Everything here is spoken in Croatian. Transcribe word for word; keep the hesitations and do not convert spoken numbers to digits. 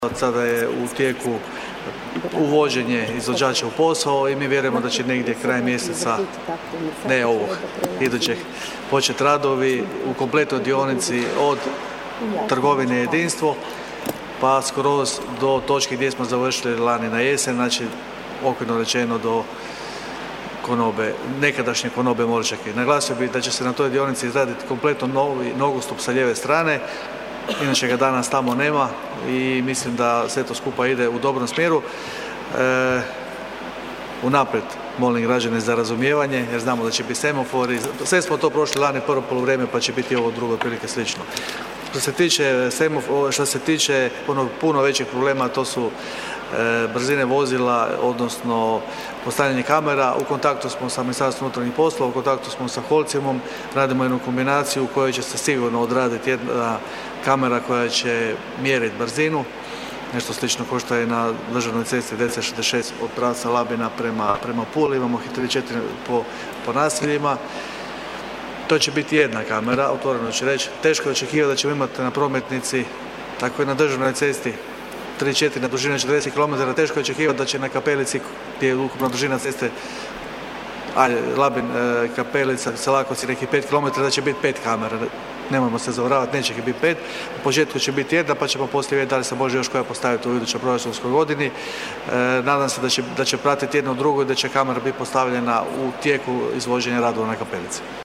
Od sada je u tijeku uvođenje izvođača u posao i mi vjerujemo da će negdje kraj mjeseca, ne ovog, idućeg, početi radovi u kompletnoj dionici od trgovine Jedinstvo pa skroz do točke gdje smo završili lani na jesen, znači okvirno rečeno do Konobe, nekadašnje Konobe Morčake. Naglasio bih da će se na toj dionici izraditi kompletno novi nogostup sa lijeve strane, inače ga danas tamo nema i mislim da sve to skupa ide u dobrom smjeru. E, unaprijed molim građane za razumijevanje jer znamo da će biti semafori, sve smo to prošli lani prvo poluvrijeme pa će biti ovo drugo prilike slično. Što se tiče semafora, što se tiče puno, puno većih problema, to su e, brzine vozila, odnosno postavljanje kamera. U kontaktu smo sa Ministarstvom unutarnjih poslova, u kontaktu smo sa Holcimom, radimo jednu kombinaciju u kojoj će se sigurno odraditi jedna kamera koja će mjeriti brzinu, nešto slično kao što je na državnoj cesti D C šezdeset šest od pravca Labina prema, prema Puli, imamo ih tri četiri po, po naseljima. To će biti jedna kamera, otvoreno ću reći. Teško je očekivati da ćemo imati na prometnici, tako i na državnoj cesti, tri četiri na dužini četrdeset kilometara, teško je očekivati da će na Kapelici, gdje je ukupna dužina ceste, ajde, Labin, e, Kapelica, Selakovci, neki pet kilometara, da će biti pet kamera. Nemojmo se zavaravati, neće ih biti pet. U početku će biti jedna, pa ćemo poslije vidjeti da li se može još koja postaviti u idućoj proračunskoj godini. E, nadam se da će, da će pratiti jedno drugo i da će kamera biti postavljena u tijeku izvođenja radova na Kapelici.